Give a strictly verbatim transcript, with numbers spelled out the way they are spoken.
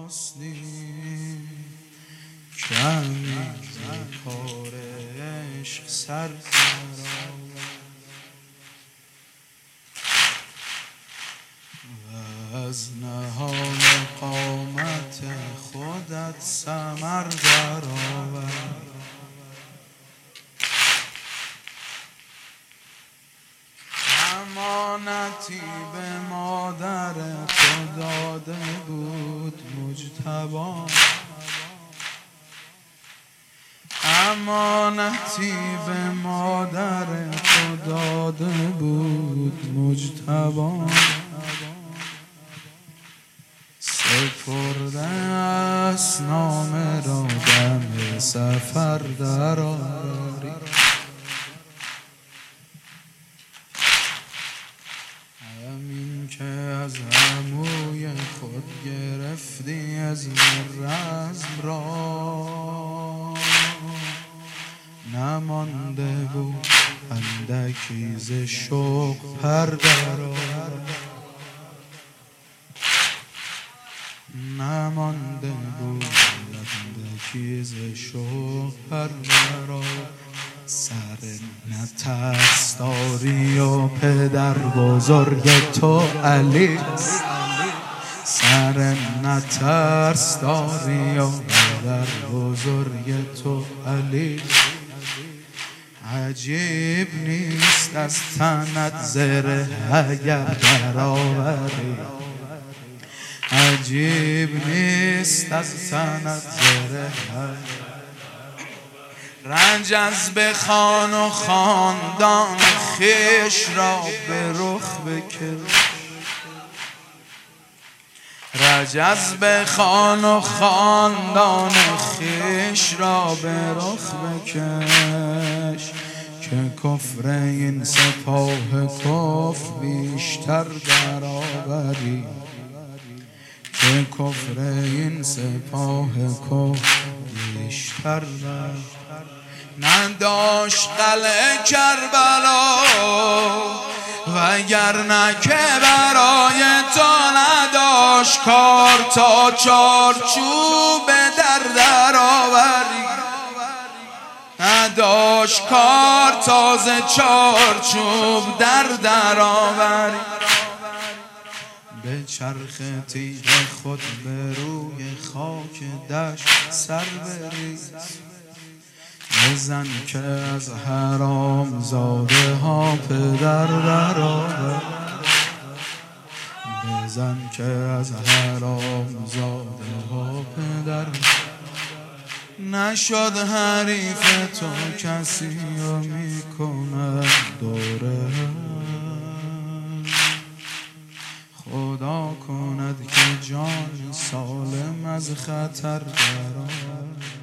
راستی کمی کار عشق سر و از نهان قامت خودت ثمر درآور. امانتی به مادر تو داده بود مجتبی، امانتی به مادر تو داده بود مجتبی، سپرده است نامه را دم سفر درآوری. همین که از عموی خود گرفتی از رزم را، نمانده بود اندکی ز شوق پر درآورد، نمانده بود اندکی ز شوق پر درآورد. سر نترس داری و پدر بزرگ تو علی، سر نترس داری و پدر بزرگ تو علی. عجیب نیست از تنت زره اگر درآوری، عجیب نیست از تنت زره. رنج از بخوان و خاندان خویش را به رخ بکش، رنج از بخوان و خاندان خویش را به رخ بکش، که کفر این سپاه کفر بیشتر درآوری، که کفر این سپاه کفر بیشتر درآوری. نداشت قلعه کربلا وگرنه که برای تو نداشت کار تا چارچوب در درآوری، نداشت کار تازه چارچوب در درآوری. به چرخ تیغ خود به روی خاک دشت سر بریز، بزن که از حرام زاده ها پدر درآور، بزن که از حرام زاده ها پدر. نشد حریف تو کسی و میکند دوره، خدا کند که جان سالم از خطر درآورد.